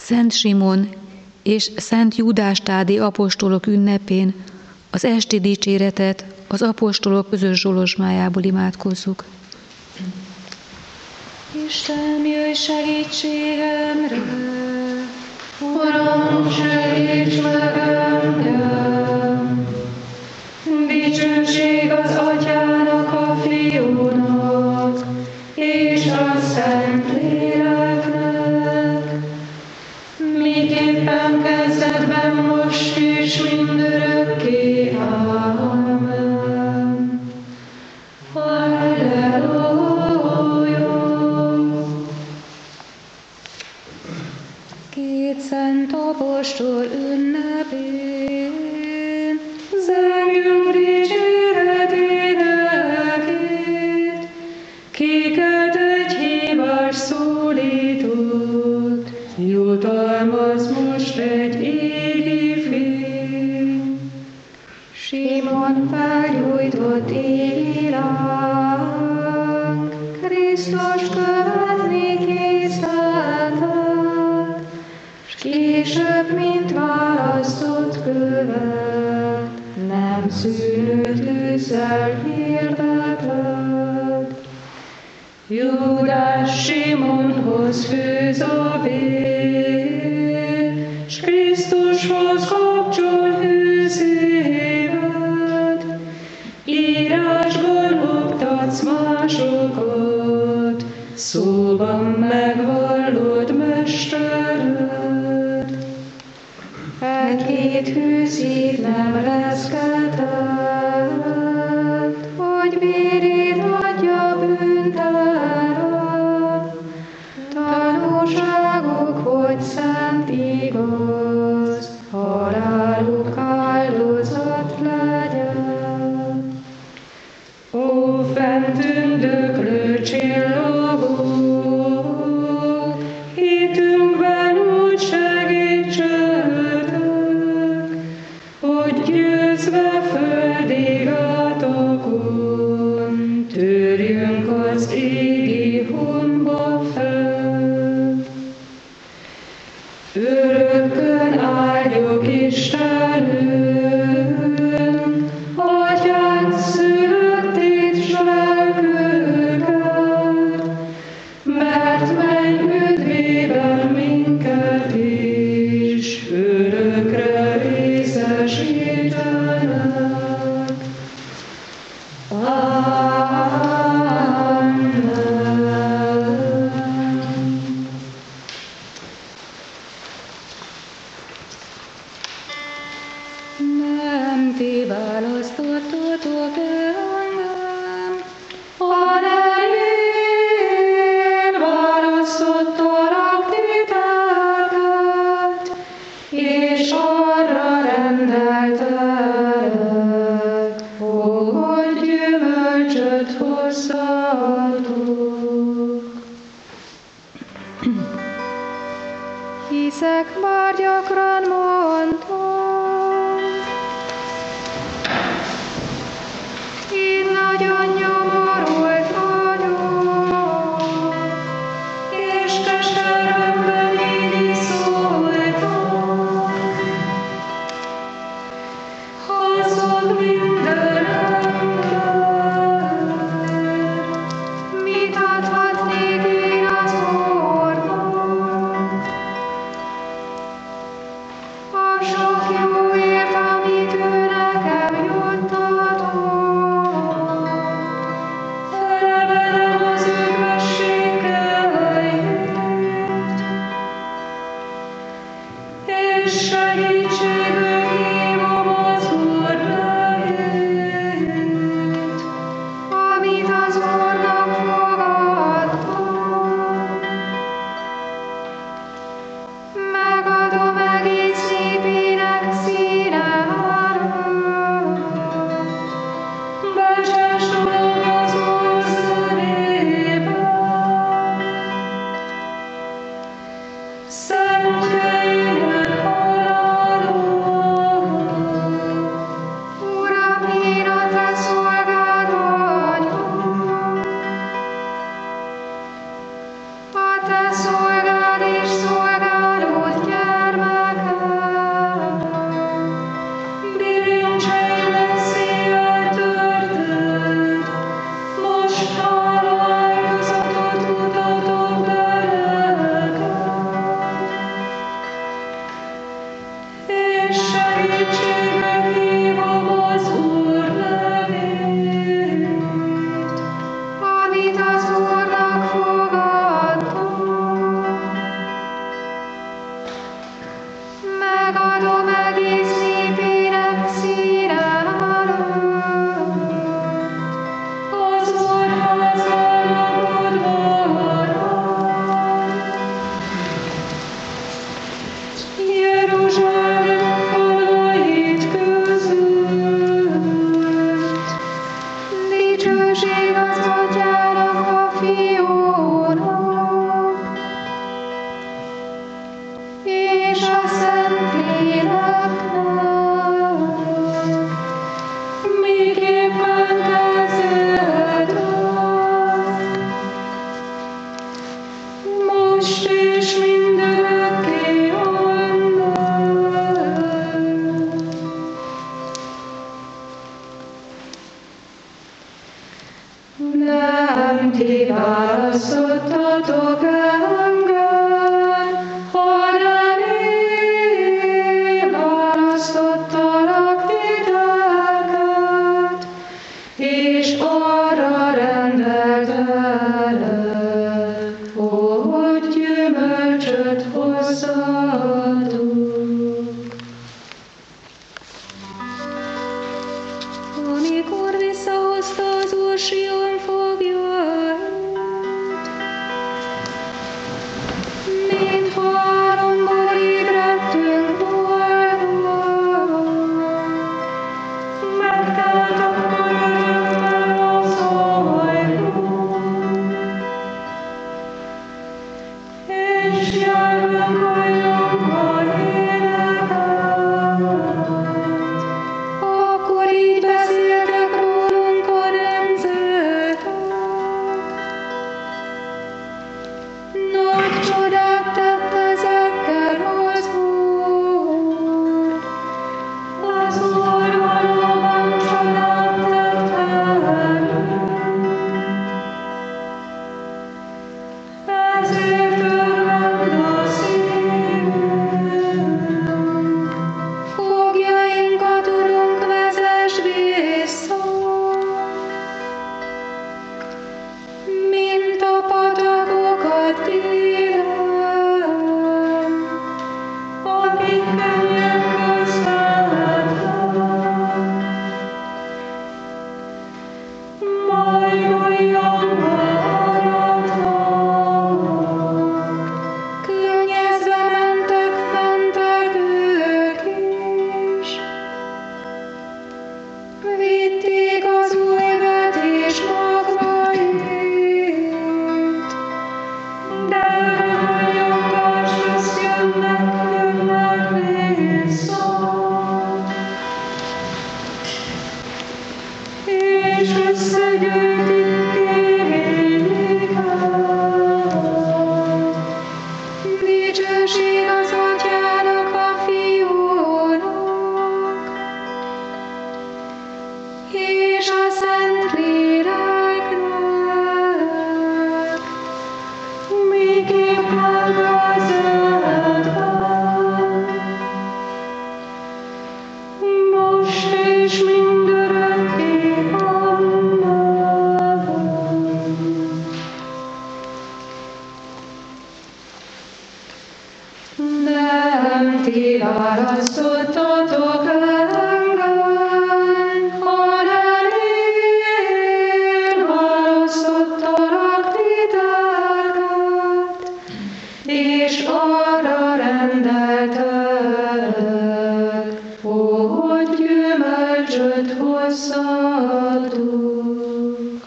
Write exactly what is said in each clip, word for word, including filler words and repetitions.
Szent Simon és Szent Júdás Tádé apostolok ünnepén az esti dicséretet az apostolok közös zsolozsmájából imádkozzuk. Isten, jöjj segítségemre! Uram, segíts meg engem! Dicsőség az Atyának, a Fiúnak és a Szentléleknek, miképpen kezdetben, most és mindörökké. Amen. Halleluja! Két szent apostol ünnepén zengjünk dicséret énekét, kiket egy hívás szólított, jutalmaz most egy égi fény. Simon felgyújtott égi ránk, Krisztus követni készletett, s később, mint választott követ, nem szűnő tűzzel hirdetett. Júdás Simonhoz fűz a vér, s Krisztushoz kapcsol hű szíved. Írásban oktatsz másokat, szóban megvallod mestered. E két hű szív nem reszketett, hogy vérét adja bűntelenre. Tanúságok, hogy szent igaz, haláluk áldozat legyen. Ó, fent tündöklő csillagok, hitünkben úgy segítsetek, hogy győzve földig átokon, törjünk az égi honba fel. Örökkön áldjuk Istenünk, Atyánk születét s lelkünket, mert menny üdvében minket is örökre részesítenek. Amen. Nem ti választottatok engem, hanem én választottalak titeket, és arra rendeltelek, hogy gyümölcsöt hozzatok. Hiszek, már gyakran mondtam, én nagyon nyomorult vagyok, és keseremben így is szóltam. Hazud minden ember, mit adhatnék én az Úrnak? A sok jóért, amit ő nekem juttatott, felemelem az üdvességeit, és segítségül hívom az Úr nevét, amit az Úrnak fogadtam. Megadom egész népének színára, becsessolom az Úr szemében. Szentjeinek halálom, Uram, én a te szolgád vagyok. A te szolgád és szolgálód választottatok engem, hanem én választottalak titeket, és arra rendeltelek, hogy gyümölcsöt hozzatok. Amikor visszahozta az Úr Sion foglyait, mint háromból ébredtünk volna, megtelt akkor örömmel az ajkunk, és nyelvünk hajlókkal énekelt. Akkor így beszéltek rólunk a nemzetek. Nagy csodát tett ezekkel az Úr. Az Úr valóban csodát tett velünk. Ezért örvend a szívünk. Foglyainkat, Urunk, vezess vissza, mint a patakokat élem, akik könnyek közvetlen. Majd olyanba aratnak, könnyezve mentek, mentek ők is. Vitték az új vetés magvait, de örömnyomás közt jönnek, jönnek vissza, és összegyűjtik kérényiket. Dicsőség az Atyának, a Fiúnak, és a Szentléleknek, miképpen vezetben, most és mindörökké. Amen. Nem ti választottatok engem, hanem én választottalak titeket, és arra rendeltelek, hogy gyümölcsöt hozzatok.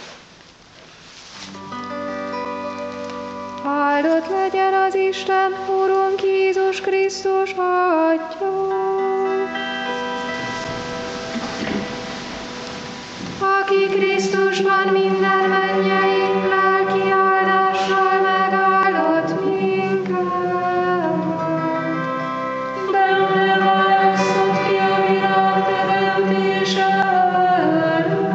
Áldott legyen az Isten, Urunk Jézus Krisztus Atya, aki Krisztusban minden mennyei lelki áldással megáldott minket. Benne választott ki a világ teremtése előtt,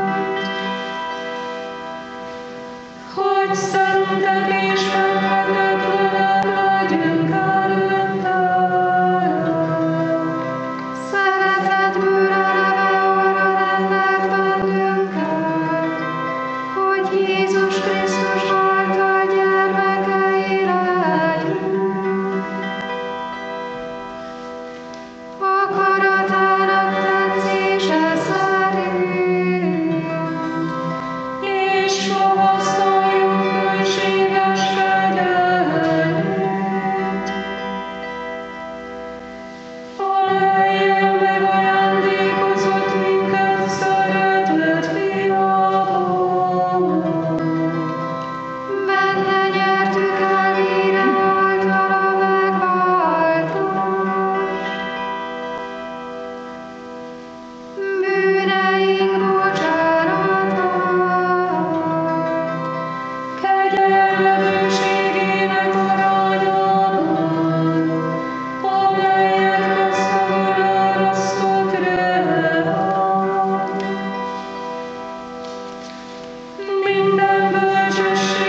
hogy szentek és fedhetetlenek legyünk előtte. Szeretetből eleve arra rendelt bennünket, hogy Jézus Krisztus által gyermekei legyünk. Akaratának tetszése szerint, és magasztaljuk hűséges kegyelmét, amellyel megajándékozott minket szeretett Fiában. Benne nyertük el vére által a megváltást, bűneink bocsánatát, kegyelme bőségének arányában, amelyet gazdagul árasztott ránk. Minden bölcsesség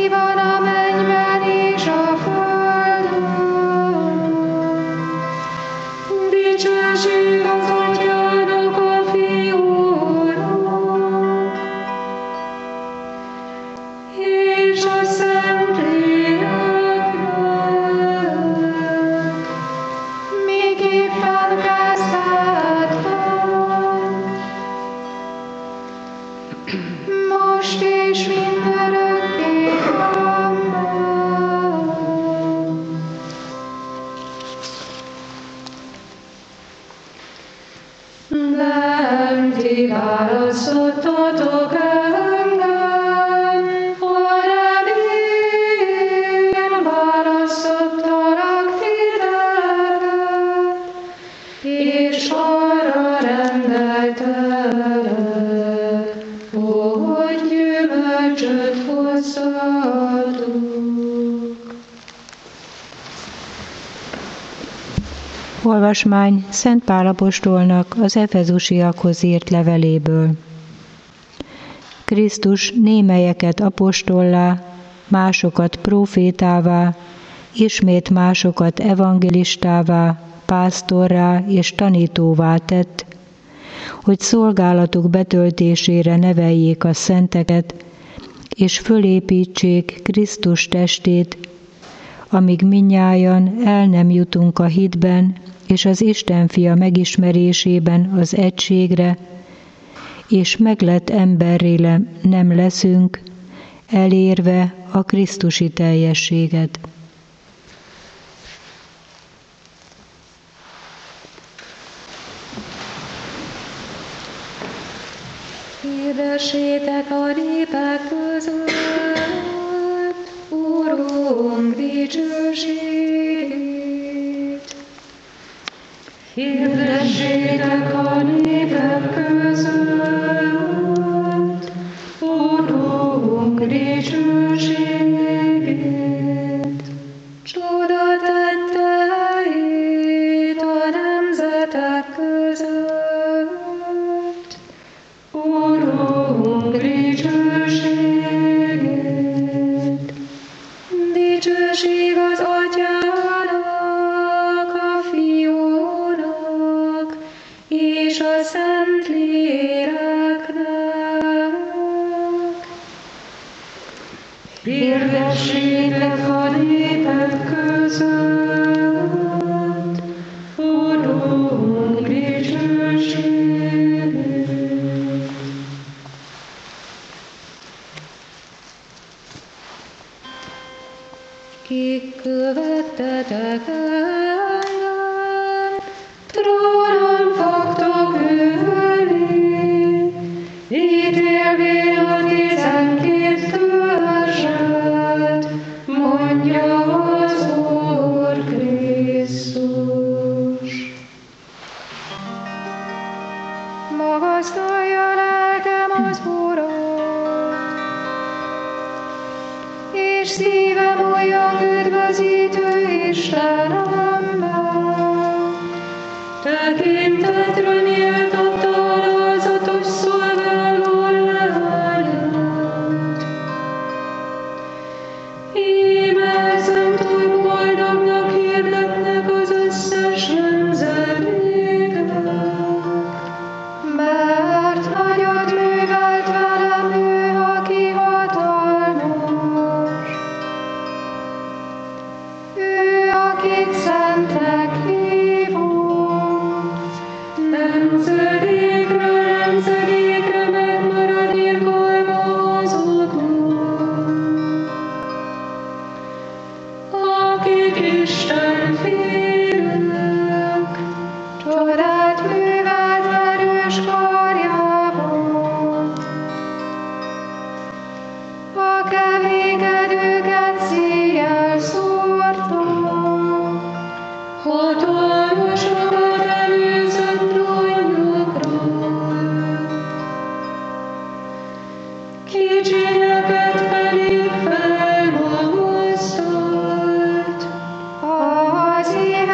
ami van a mennyben és a földön. Dicsőség az Atyának, a Fiúnak, és a Szentléleknek, miképpen kezdetben, most és mindörökké. Amen. Nem ti választottatok engem, hanem én választottalak titeket, és arra rendeltelek, hogy gyümölcsöt hozzatok. Olvasmány Szent Pál apostolnak az efezusiakhoz írt leveléből. Krisztus némelyeket apostollá, másokat prófétává, ismét másokat evangelistává, pásztorrá és tanítóvá tett, hogy szolgálatuk betöltésére neveljék a szenteket, és fölépítsék Krisztus testét, amíg mindnyájan el nem jutunk a hitben és az Isten fia megismerésében az egységre, és meglett emberré nem leszünk, elérve a krisztusi teljességet. Hirdessétek a népek között, Urunk dicsőségét. Hirdessétek a népek között, Urunk dicsőségét. Csoda tetteit a nemzetek között, Urunk dicsőségét. Dicsőség az Atyának, a Fiúnak, és a Szentléleknek. Hirdessétek a népek között, Urunk dicsőségét. Kik követtetek engem, trónon fogtok ülni, ítélvén a tizenkét törzset, mondja az Úr Krisztus. Magasztalja lelkem az Urat, és szívem olyan üdvözítő Istenemben. Tekintetre méltatta alázatos szolgáló leányát. Íme ezentúl boldognak hirdetnek az összes nemzedéknek, mert nagyot művelt velem ő, aki hatalmas. Ő, akit szentnek hívott, nemzedékről nemzedékre megmarad irgalma azoknak, akik Isten félők, csodát művelt erős karjával. A keménykedőket széjjel szórta, hatalmasokat előzött trónjukról, kicsinyeket pedig felmagasztalt. Az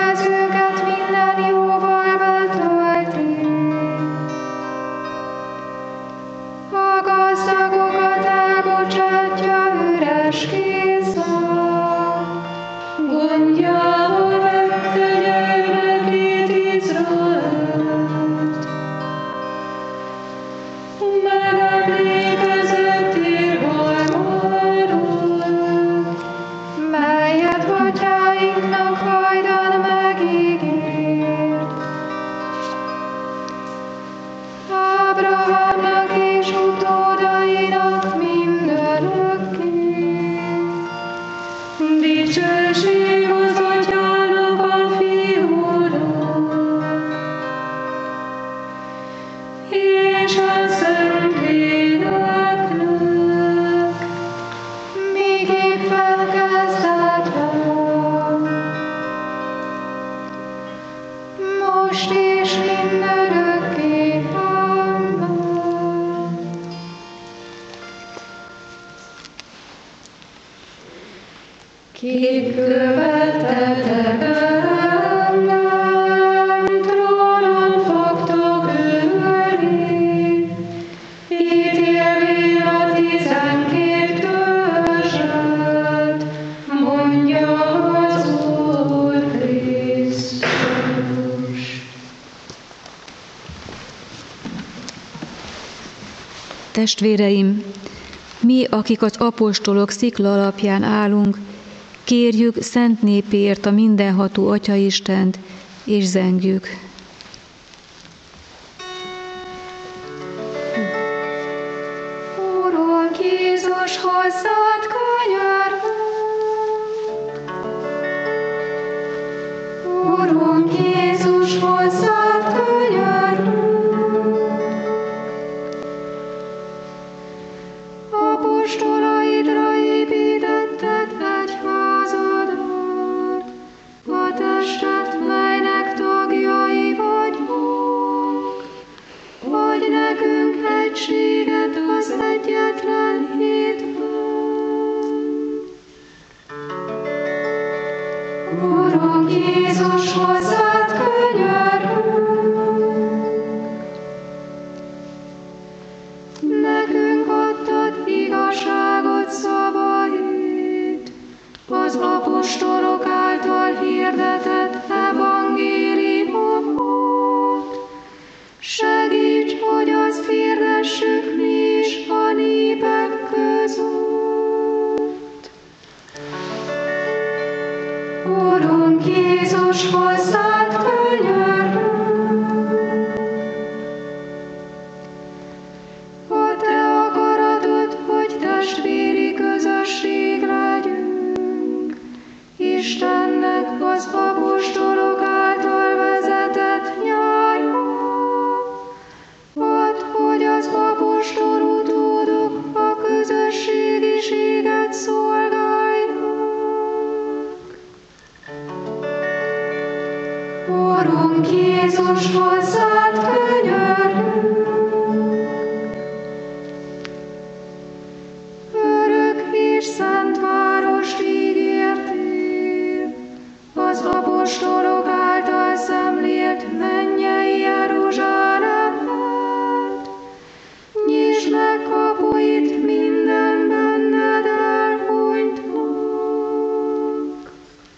édes kézzel, gondjával vette gyermekét Izraelt. Megemlékezett irgalmáról, melyet atyáinknak hajdan megígért. Ábrahámnak és utódainak mindörökké. Dicsőség az Atyának, a Fiúnak, és a Szentléleknek, miképpen kezdetben, most és mindörökké. Amen. Kik követtetek engem, trónon fogtok ülni, ítélvén a tizenkét törzset, mondja az Úr Krisztus. Testvéreim, mi, akik az apostolok szikla alapján állunk, kérjük szent népért a mindenható Atyaistent, és zengjük. Urunk Jézus, hozzád könyörgünk. Urunk Jézus, hozzád könyörgünk. Apostolaidra építetted egyházadat, a testet, melynek tagjai vagyunk, hogy nekünk egységet az egyetlen hitben. Urunk Jézus, hozzád könyörgünk. Nekünk adtad igazságot szavait, az apostolok által hirdetett evangéliumot. Segíts, hogy azt hirdessük mi is a népek között. Urunk Jézus, hozzád könyörgünk. A te akaratod, hogy testvéri közösség legyünk, Istennek az apostolok által vezetett nyája. Add, hogy az apostol utódok a közösségiséget szolgálják. Urunk Jézus, hozzád könyörgünk. Örök és szent várost ígértél, az apostolok által szemlélt mennyei Jeruzsálemet. Nyisd meg kapuit minden benned elhunytnak.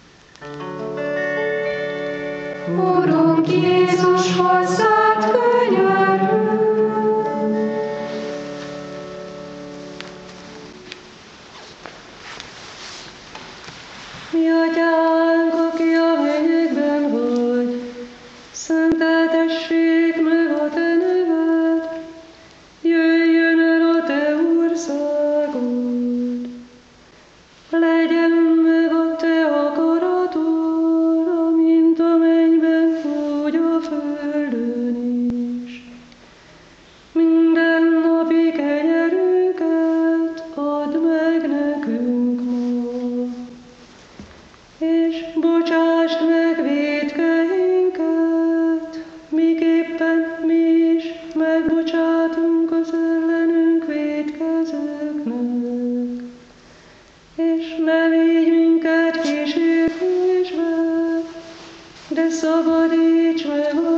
Urunk Jézus, hozzád könyörgünk. Mi Atyánk, aki a mennyekben vagy, szenteltessék meg a te neved, jöjjön el a te országod, legyen meg a te akaratod, amint a mennyben, úgy a földön is. Minden napi kenyerünket add meg nekünk ma, és bocsásd meg vétkeinket, miképpen mi is megbocsátunk az ellenünk vétkezőknek. És ne vigy minket kísértésbe, de szabadíts meg a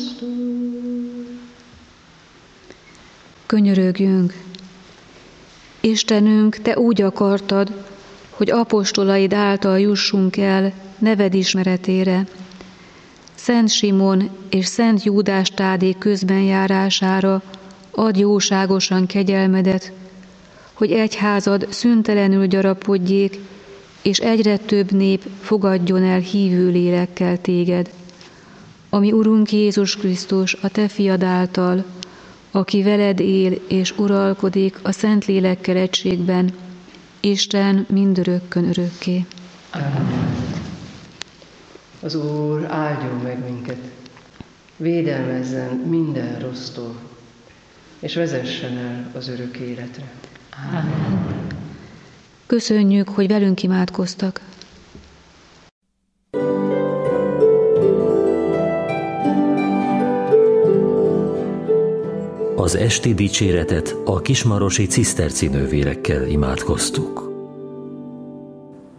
gonosztól. Könyörögjünk! Istenünk, Te úgy akartad, hogy apostolaid által jussunk el neved ismeretére. Szent Simon és Szent Júdás Tádé közbenjárására adj jóságosan kegyelmedet, hogy egyházad szüntelenül gyarapodjék, és egyre több nép fogadjon el hívő lélekkel téged. Ami Urunk Jézus Krisztus, a Te fiad által, aki veled él és uralkodik a Szentlélekkel egységben, Isten mindörökkön örökké. Amen. Az Úr áldjon meg minket, védelmezzen minden rossztól, és vezessen el az örök életre. Amen. Köszönjük, hogy velünk imádkoztak. Az esti dicséretet a kismarosi ciszterci nővérekkel imádkoztuk.